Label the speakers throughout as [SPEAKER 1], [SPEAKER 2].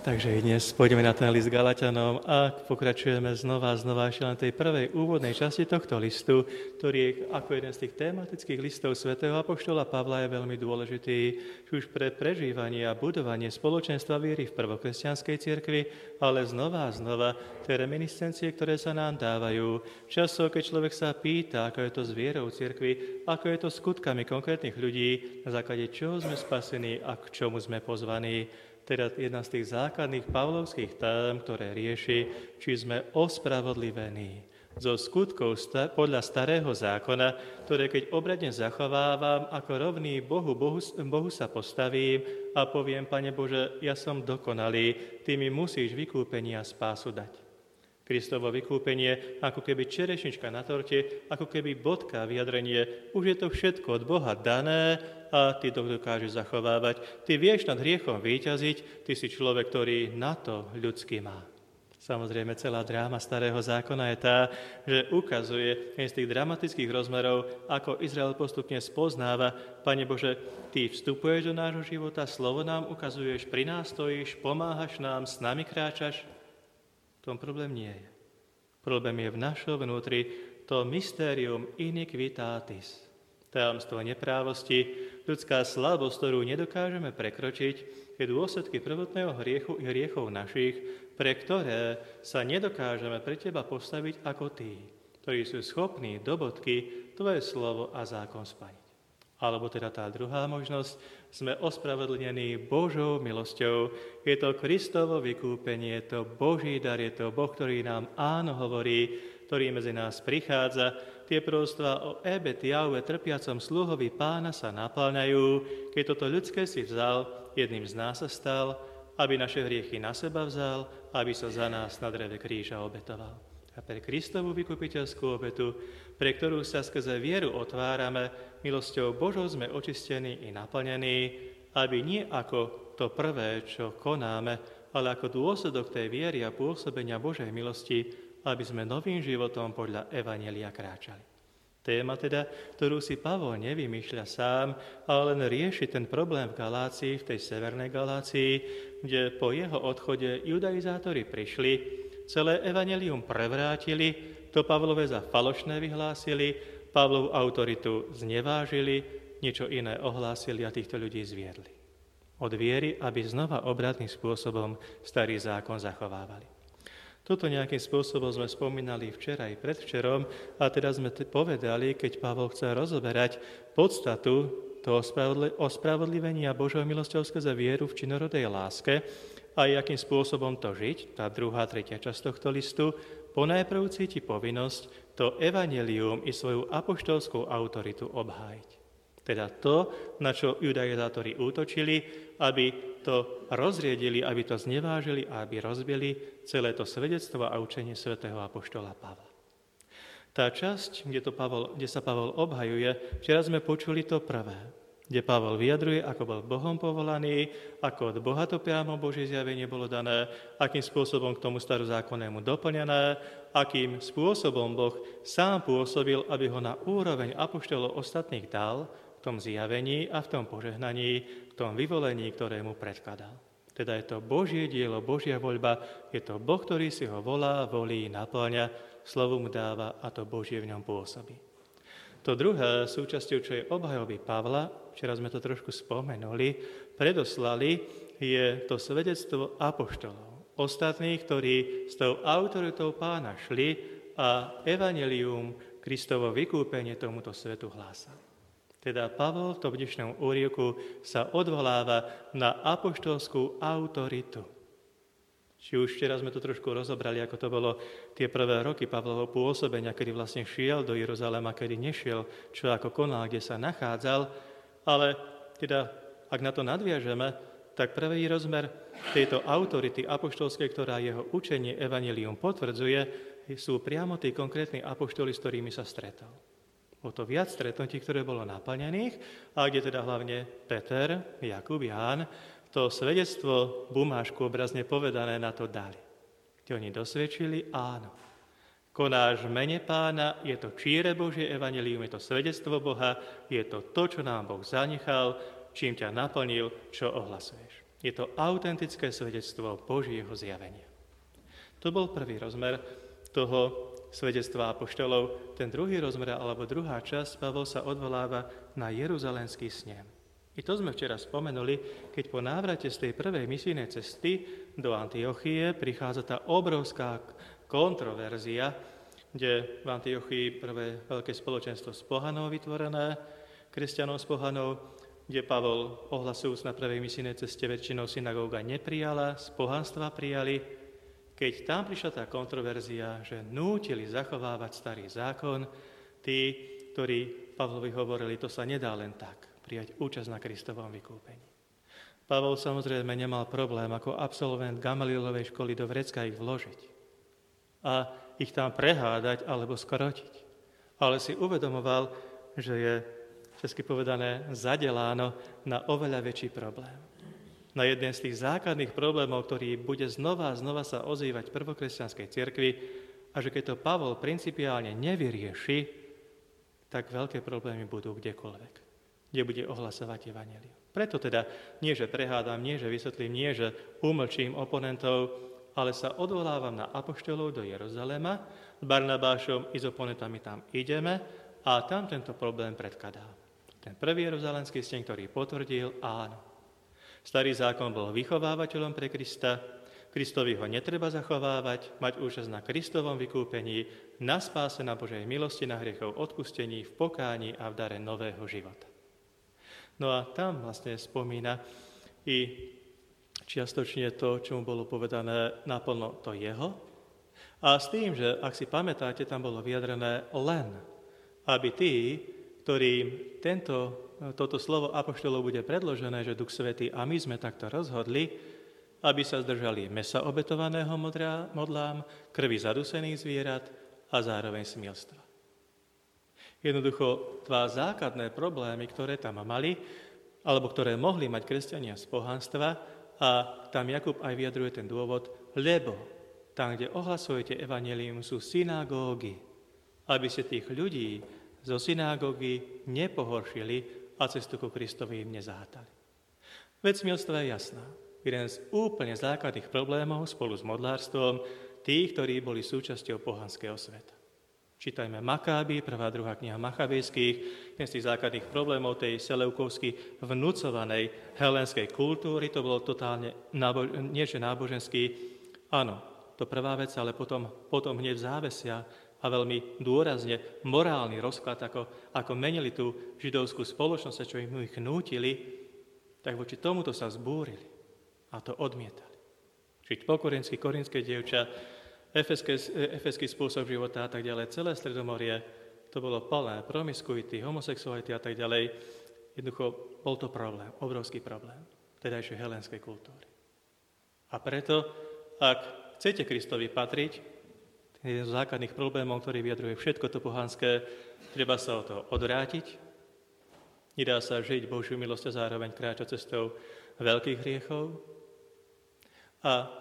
[SPEAKER 1] Takže i dnes pôjdeme na ten list Galatianom a pokračujeme znova ešte len tej prvej úvodnej časti tohto listu, ktorý je ako jeden z tých tematických listov svätého apoštola Pavla je veľmi dôležitý, či už pre prežívanie a budovanie spoločenstva viery v prvokresťanskej cirkvi, ale znova tie reminiscencie, ktoré sa nám dávajú. Často, keď človek sa pýta, ako je to s vierou cirkvi, ako je to s skutkami konkrétnych ľudí, na základe čoho sme spasení a k čomu sme pozvaní. Teda jedna z tých základných pavlovských tém, ktoré rieši, či sme ospravodlivení zo skutkov podľa starého zákona, ktoré keď obradne zachovávam, ako rovný Bohu sa postavím a poviem, Pane Bože, ja som dokonalý, Ty mi musíš vykúpenie a spásu dať. Kristovo vykúpenie, ako keby čerešnička na torte, ako keby bodka, vyjadrenie, už je to všetko od Boha dané a ty to dokážeš zachovávať. Ty vieš nad hriechom víťaziť, ty si človek, ktorý na to ľudský má. Samozrejme, celá dráma starého zákona je tá, že ukazuje z tých dramatických rozmerov, ako Izrael postupne spoznáva, Pane Bože, Ty vstupuješ do nášho života, slovo nám ukazuješ, pri nás stojíš, pomáhaš nám, s nami kráčaš. V tom problém nie je. Problém je v našom vnútri to mysterium iniquitatis, tajomstvo neprávosti, ľudská slabosť, ktorú nedokážeme prekročiť, je dôsledky prvotného hriechu i hriechov našich, pre ktoré sa nedokážeme pre Teba postaviť ako Tí, ktorí sú schopní do bodky Tvoje slovo a zákon splniť. Alebo teda tá druhá možnosť, sme ospravedlnení Božou milosťou. Je to Kristovo vykúpenie, je to Boží dar, je to Boh, ktorý nám áno hovorí, ktorý medzi nás prichádza. Tie proroctvá o ebet Jahve, trpiacom sluhovi Pána sa naplňajú. Keď toto ľudské si vzal, jedným z nás sa stal, aby naše hriechy na seba vzal, aby sa za nás na dreve kríža obetoval. A pre Kristovú vykupiteľskú obetu, pre ktorú sa skrze vieru otvárame, milosťou Božou sme očistení i naplnení, aby nie ako to prvé, čo konáme, ale ako dôsledok tej viery a pôsobenia Božej milosti, aby sme novým životom podľa Evanjelia kráčali. Téma teda, ktorú si Pavol nevymýšľa sám, ale len rieši ten problém v Galácii, v tej severnej Galácii, kde po jeho odchode judaizátori prišli, celé evanjelium prevrátili, to Pavlové za falošné vyhlásili, Pavlovu autoritu znevážili, niečo iné ohlásili a týchto ľudí zviedli. Od viery, aby znova obratným spôsobom starý zákon zachovávali. Toto nejakým spôsobom sme spomínali včera i predvčerom a teraz sme povedali, keď Pavol chce rozoberať podstatu toho ospravodlivenia Božou milosťou skrze vieru v činorodej láske, a akým spôsobom to žiť, tá druhá, tretia časť tohto listu, ponajprv cíti povinnosť to evanjelium i svoju apoštolskú autoritu obhájiť. Teda to, na čo judaizátori útočili, aby to rozriedili, aby to znevážili a aby rozbili celé to svedectvo a učenie svätého apoštola Pavla. Tá časť, kde sa Pavol obhajuje, včera sme počuli to prvé, kde Pavol vyjadruje, ako bol Bohom povolaný, ako od Boha to priamo Božie zjavenie bolo dané, akým spôsobom k tomu starozákonnému doplnené, akým spôsobom Boh sám pôsobil, aby ho na úroveň apoštolov ostatných dal v tom zjavení a v tom požehnaní, v tom vyvolení, ktorému predkladal. Teda je to Božie dielo, Božia voľba, je to Boh, ktorý si ho volá, volí, naplňa, slovo mu dáva a to Božie v ňom pôsobí. To druhé súčasťou, čo je obhajoby Pavla, včera sme to trošku spomenuli, predoslali, je to svedectvo apoštolov. Ostatných, ktorí s tou autoritou Pána šli a evanjelium, Kristovo vykúpenie tomuto svetu hlásali. Teda Pavol v tom dnešnom úryvku sa odvoláva na apoštolskú autoritu. Či už včera sme to trošku rozobrali, ako to bolo tie prvé roky Pavlovho pôsobenia, kedy vlastne šiel do Jeruzalema, kedy nešiel, čo ako konal, kde sa nachádzal. Ale teda, ak na to nadviažeme, tak prvý rozmer tejto autority apoštolskej, ktorá jeho učenie evanjelium potvrdzuje, sú priamo tí konkrétni apoštoli, s ktorými sa stretol. Bolo to viac stretnutí, ktoré bolo naplnených, a kde teda hlavne Peter, Jakub, Ján, to svedectvo, bumášku obrazne povedané, na to dali. Kde oni dosvedčili, áno. Konáš v mene Pána, je to číre Božie evanjelium, je to svedectvo Boha, je to to, čo nám Boh zanechal, čím ťa naplnil, čo ohlasuješ. Je to autentické svedectvo Božieho zjavenia. To bol prvý rozmer toho svedectva apoštolov. Ten druhý rozmer, alebo druhá časť, Pavol sa odvoláva na Jeruzalemský snem. I to sme včera spomenuli, keď po návrate z tej prvej misijnej cesty do Antiochie prichádza tá obrovská kontroverzia, kde v Antiochii prvé veľké spoločenstvo z pohanov vytvorené, kresťanov z pohanov, kde Pavol ohlasujúc na prvej misijnej ceste väčšinou synagóga neprijala, z pohanstva prijali. Keď tam prišla tá kontroverzia, že nútili zachovávať starý zákon, tí, ktorí Pavlovi hovorili, to sa nedá len tak, prijať účasť na Kristovom vykúpení. Pavol samozrejme nemal problém ako absolvent Gamalielovej školy do vrecka ich vložiť a ich tam prehádať alebo skrotiť. Ale si uvedomoval, že je, česky povedané, zadeláno na oveľa väčší problém. Na jeden z tých základných problémov, ktorý bude znova a znova sa ozývať v prvokresťanskej cirkvi, a že keď to Pavol principiálne nevyrieši, tak veľké problémy budú kdekoľvek, kde bude ohlasovať evanjelium. Preto teda nie, že prehádam, nie, že vysvetlím, nie, že umlčím oponentov, ale sa odvolávam na apoštolov do Jeruzalema, s Barnabášom i s oponentami tam ideme a tam tento problém predkladám. Ten prvý jeruzalemský steň, ktorý potvrdil, áno. Starý zákon bol vychovávateľom pre Krista, Kristovi ho netreba zachovávať, mať účasť na Kristovom vykúpení, na spáse, na Božej milosti, na hriechov odpustení, v pokáni a v dare nového života. No a tam vlastne spomína i čiastočne to, čo mu bolo povedané naplno to jeho. A s tým, že ak si pamätáte, tam bolo vyjadrené len, aby tí, ktorým toto slovo apoštolov bude predložené, že Duch Svätý a my sme takto rozhodli, aby sa zdržali mesa obetovaného modlám, krvi zadusených zvierat a zároveň smilstva. Jednoducho, dva základné problémy, ktoré tam mali, alebo ktoré mohli mať kresťania z pohanstva, a tam Jakub aj vyjadruje ten dôvod, lebo tam, kde ohlasujete evanjelium, sú synagógy, aby ste tých ľudí zo synagógy nepohoršili a cestu ku Kristovi im nezahátali. Vec smilstva je jasná. Jeden z úplne základných problémov spolu s modlárstvom tých, ktorí boli súčasťou pohanského sveta. Čítajme Makáby, 1. a 2. kniha Machabejských, jeden z tých základných problémov tej seleukovsky vnúcovanej helenskej kultúry, to bolo totálne niečo náboženský, áno, to prvá vec, ale potom hneď závesia a veľmi dôrazne morálny rozklad, ako menili tú židovskú spoločnosť, čo im ich nútili, tak voči tomuto sa vzbúrili a to odmietali. Žiť po korinský, korínske dievča, efeský spôsob života a tak ďalej, celé Stredomorie, to bolo plné promiskuity, homosexuality a tak ďalej. Jednoducho bol to problém, obrovský problém tedajšej helenskej kultúry. A preto, ak chcete Kristovi patriť, jeden z základných problémov, ktorý vyjadruje všetko to pohanské, treba sa o to odvrátiť. Nedá sa žiť Božiu milosť a zároveň kráčať cestou veľkých hriechov. A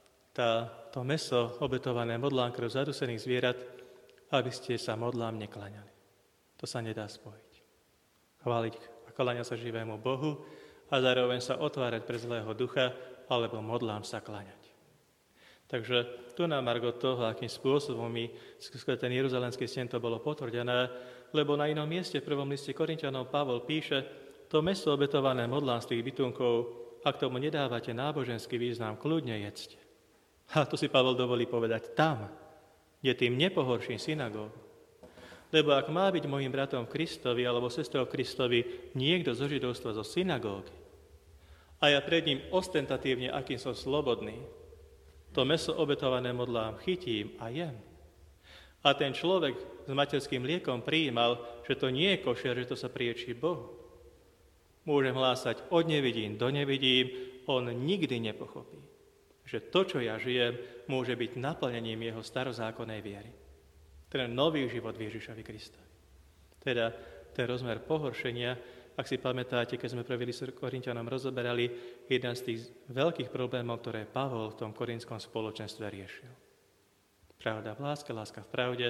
[SPEAKER 1] to mäso obetované modlám krv zadusených zvierat, aby ste sa modlám nekláňali. To sa nedá spojiť. Chváliť a kláňať sa živému Bohu a zároveň sa otvárať pre zlého ducha alebo modlám sa kláňať. Takže tu na margo toho, akým spôsobom ten jeruzalemský steň to bolo potvrdené, lebo na inom mieste v prvom liste Korinťanom Pavol píše, to mäso obetované modlám z tých bytunkov, ak tomu nedávate náboženský význam, kľudne jedzte. A to si Pavol dovolí povedať tam, kde tým nepohorším synagógu. Lebo ak má byť mojím bratom Kristovi alebo sestrou Kristovi niekto zo židovstva zo synagógy a ja pred ním ostentatívne, akým som slobodný, to mäso obetované modlám chytím a jem. A ten človek s materským mliekom prijímal, že to nie je košer, že to sa priečí Bohu. Môžem hlásať od nevidím do nevidím, on nikdy nepochopí, že to, čo ja žijem, môže byť naplnením jeho starozákonnej viery. Ten nový život v Ježišovi Kristovi. Teda ten rozmer pohoršenia, ak si pamätáte, keď sme prvý list Korinťanom rozoberali, jeden z tých veľkých problémov, ktoré Pavol v tom korintskom spoločenstve riešil. Pravda v láske, láska v pravde,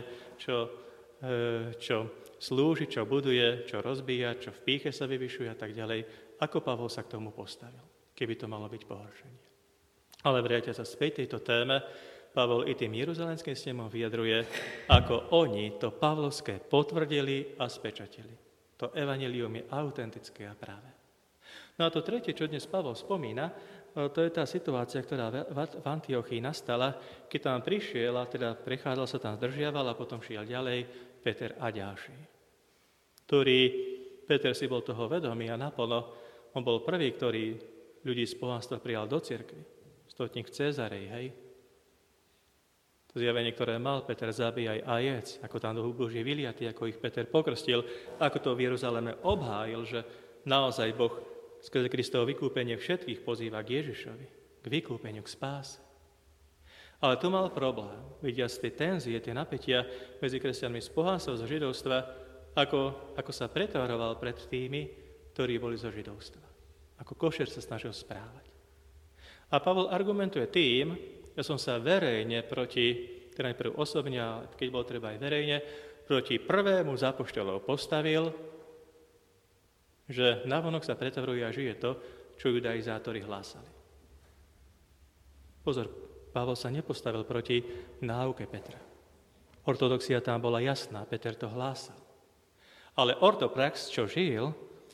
[SPEAKER 1] čo slúži, čo buduje, čo rozbíja, čo v pýche sa vyvyšuje a tak ďalej. Ako Pavol sa k tomu postavil? keby to malo byť pohoršenie. Ale vráťa sa späť tejto téme, Pavol i tým jeruzalemským snemom vyjadruje, ako oni to pavlovské potvrdili a spečatili. To evanjelium je autentické a práve. No a to tretie, čo dnes Pavol spomína, to je tá situácia, ktorá v Antiochii nastala, keď tam prišiel a teda prechádzal sa tam, zdržiaval a potom šiel ďalej Peter a ďalší. Peter si bol toho vedomý a naplno, on bol prvý, ktorý ľudí z pohanstva prijal do cirkvi. Stotník Cézarej, hej. To zjavenie, ktoré mal Peter, zabíjaj a jedz, ako tam duch Boží vyliatý, ako ich Peter pokrstil, ako to v Jeruzaleme obhájil, že naozaj Boh skrze Kristovo vykúpenie všetkých pozýva k Ježišovi, k vykúpeniu, k spáse. Ale tu mal problém, vidia z tej tenzie, tie napätia medzi kresťanmi z pohanstva, zo židovstva, ako sa pretvaroval pred tými, ktorí boli zo židovstva. Ako košer sa snažil správať. A Pavol argumentuje tým, ja som sa verejne teda najprv osobne, a keď bol treba aj verejne, proti prvému z apoštolov postavil, že navonok sa pretvaruje a žije to, čo judaizátori hlásali. Pozor, Pavol sa nepostavil proti náuke Petra. Ortodoxia tam bola jasná, Peter to hlásal. Ale ortoprax, čo žil,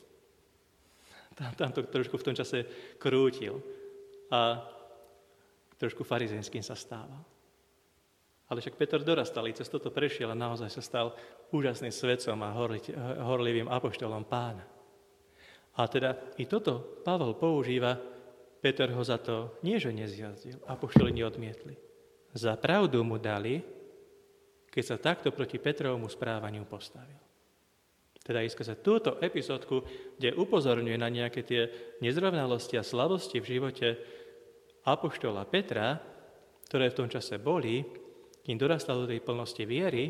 [SPEAKER 1] tam to trošku v tom čase krútil a trošku farizejským sa stával. Ale však Peter dorastal, cez toto prešiel a naozaj sa stal úžasným svedcom a horlivým apoštolom Pána. A teda i toto Pavol používa, Peter ho za to nie, že nezjazdil, apoštoli neodmietli. Za pravdu mu dali, keď sa takto proti Petrovmu správaniu postavil. Teda i skrze túto epizódku, kde upozorňuje na nejaké tie nezrovnalosti a slabosti v živote apoštola Petra, ktoré v tom čase boli, kým dorastal do tej plnosti viery,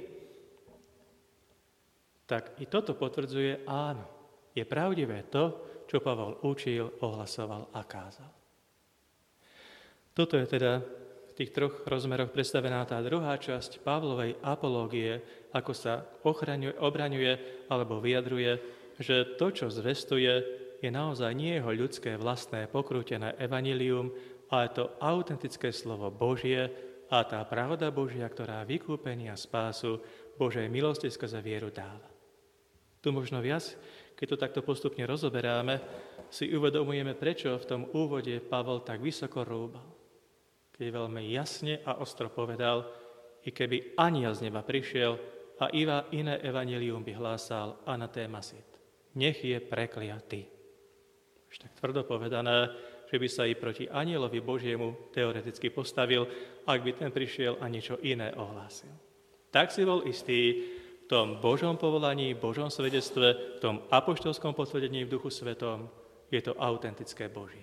[SPEAKER 1] tak i toto potvrdzuje, áno, je pravdivé to, čo Pavol učil, ohlasoval a kázal. Toto je teda v tých troch rozmeroch predstavená tá druhá časť Pavlovej apológie, ako sa obraňuje alebo vyjadruje, že to, čo zvestuje, je naozaj nie jeho ľudské vlastné pokrútené evanjelium, ale to autentické slovo Božie a tá pravda Božia, ktorá vykúpenie a spásu Božej milosti skrze vieru dáva. Tu možno viac, keď to takto postupne rozoberáme, si uvedomujeme, prečo v tom úvode Pavol tak vysoko rúbal. Keď veľmi jasne a ostro povedal, i keby aniel z neba prišiel a iné evanjelium by hlásal anatéma sit. Nech je prekliatý. Už tak tvrdo povedané, že by sa i proti anielovi Božiemu teoreticky postavil, ak by ten prišiel a niečo iné ohlásil. Tak si bol istý v tom Božom povolaní, Božom svedectve, v tom apoštolskom potvrdení v Duchu Svetom, je to autentické Božie.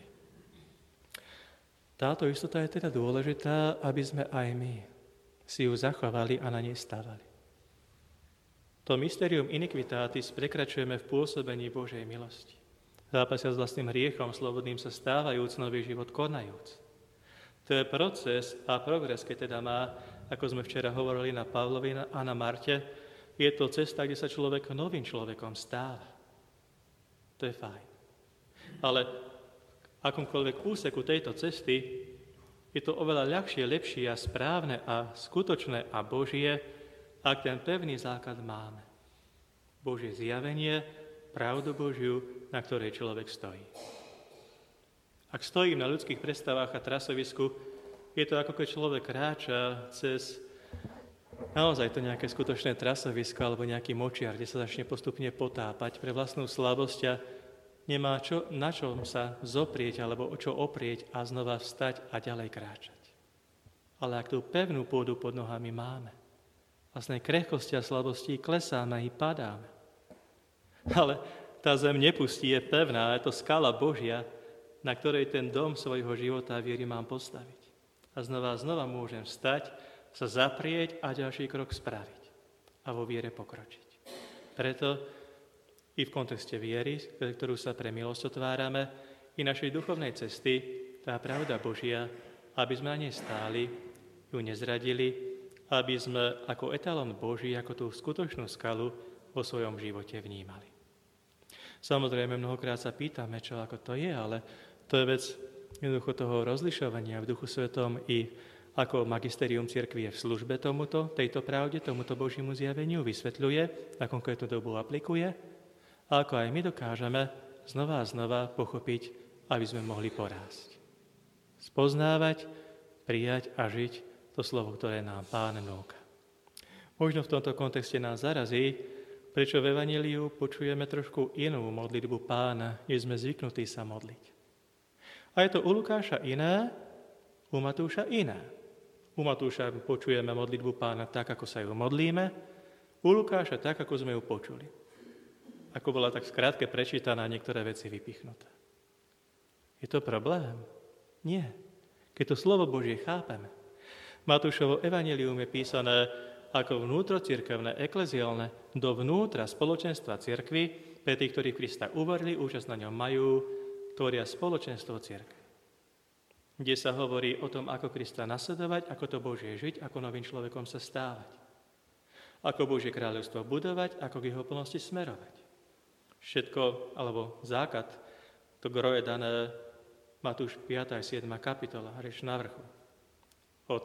[SPEAKER 1] Táto istota je teda dôležitá, aby sme aj my si ju zachovali a na nej stavali. To mysterium iniquitatis prekračujeme v pôsobení Božej milosti. Zápasia s vlastným hriechom, slobodným sa stávajúc, nový život konajúc. To je proces a progres, keď teda má, ako sme včera hovorili na Pavlovi a na Marte, je to cesta, kde sa človek novým človekom stáva. To je fajn. Ale akomkoľvek úseku tejto cesty je to oveľa ľahšie, lepšie a správne a skutočné a Božie, ak ten pevný základ máme. Božie zjavenie, pravdu Božiu, na ktorej človek stojí. Ak stojím na ľudských predstavách a trasovisku, je to ako keď človek kráča cez naozaj to nejaké skutočné trasovisko alebo nejaký močiar, kde sa začne postupne potápať pre vlastnú slabosť a nemá na čom sa zoprieť alebo o čo oprieť a znova vstať a ďalej kráčať. Ale ak tú pevnú pôdu pod nohami máme, vlastnej krehkosti a slabosti klesáme i padáme. Ale tá zem nepustí, je pevná, je to skala Božia, na ktorej ten dom svojho života a viery mám postaviť. A znova môžem vstať, sa zaprieť a ďalší krok spraviť a vo viere pokročiť. Preto i v kontexte viery, ktorú sa pre milosť otvárame, i našej duchovnej cesty, tá pravda Božia, aby sme na nej stáli, ju nezradili, aby sme ako etalón Boží, ako tú skutočnú skalu vo svojom živote vnímali. Samozrejme, mnohokrát sa pýtame, čo ako to je, ale To je vec jednoducho toho rozlišovania v Duchu Svetom i ako magisterium cirkvi je v službe tejto pravde, tomuto Božiemu zjaveniu, vysvetľuje, na konkrétnu dobu aplikuje, a ako aj my dokážeme znova a znova pochopiť, aby sme mohli porásť. Spoznávať, prijať a žiť to slovo, ktoré nám Pán núka. Možno v tomto kontexte nás zarazí, prečo v Evanjeliu počujeme trošku inú modlitbu Pána, než sme zvyknutí sa modliť. A je to u Lukáša iné, u Matúša iné. U Matúša počujeme modlitbu Pána tak, ako sa ju modlíme, u Lukáša tak, ako sme ju počuli. Ako bola tak skrátke prečítaná, niektoré veci vypichnuté. Je to problém? Nie. Keď to slovo Božie chápeme. Matúšovo evanjelium je písané ako vnútrocirkevné, ekleziálne, dovnútra spoločenstva cirkvi, pre tých, ktorí Krista uverili, účasť na ňom majú, tvoria spoločenstvo cirkvi, kde sa hovorí o tom, ako Krista nasledovať, ako to Božie žiť, ako novým človekom sa stávať. Ako Božie kráľovstvo budovať, ako k jeho plnosti smerovať. Všetko, alebo základ, to gro je dané Matúš 5. a 7. kapitola, reč na vrchu. Od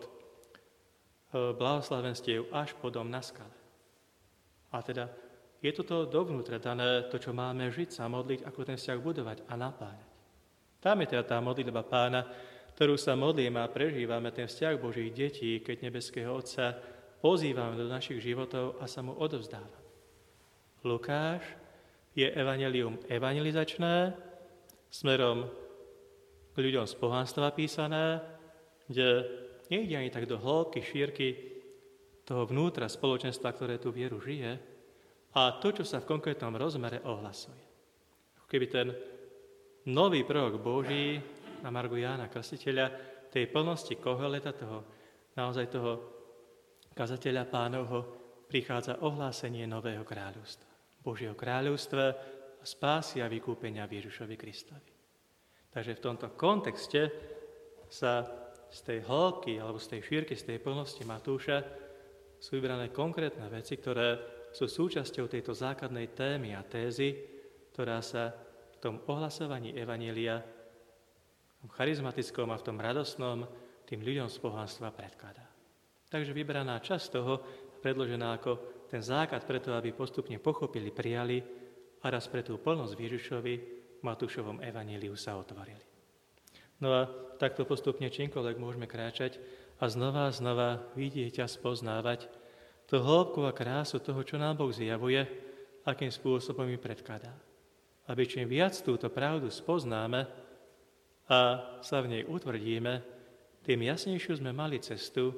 [SPEAKER 1] blahoslavenstiev až po dom na skale. A teda je toto dovnútra dané, to, čo máme žiť, sa modliť, ako ten vzťah budovať a napájať. Tam je teda tá modlitba Pána, ktorú sa modlíme a prežívame, ten vzťah Božích detí, keď nebeského Otca pozývame do našich životov a sa mu odovzdávame. Lukáš je evanjelium evangelizačné, smerom k ľuďom z pohanstva písané, kde nejde ani tak do hĺbky, šírky toho vnútra spoločenstva, ktoré tú vieru žije, a to, čo sa v konkrétnom rozmere ohlasuje. Ako keby ten nový prorok Boží na margu Jána Krstiteľa, tej plnosti Koheleta, naozaj toho kazateľa Pánovho, prichádza ohlásenie nového kráľovstva. Božieho kráľovstva a spásy a vykúpenia v Ježišovi Kristovi. Takže v tomto kontexte sa z tej hĺbky alebo z tej šírky, z tej plnosti Matúša sú vybrané konkrétne veci, ktoré sú súčasťou tejto základnej témy a tézy, ktorá sa v tom ohlasovaní evanjelia, v tom charizmatickom a v tom radosnom tým ľuďom z pohanstva predkladá. Takže vybraná časť toho predložená ako ten základ preto, aby postupne pochopili, prijali a raz pre tú plnosť v Ježišovi v Matúšovom evanjeliu sa otvorili. No a takto postupne čímkoľvek môžeme kráčať a znova vidieť a spoznávať tú hĺbku a krásu toho, čo nám Boh zjavuje, akým spôsobom mi predkladá. Aby čím viac túto pravdu spoznáme a sa v nej utvrdíme, tým jasnejšiu sme mali cestu,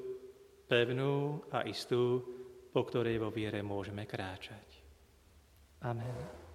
[SPEAKER 1] pevnú a istú, po ktorej vo viere môžeme kráčať. Amen.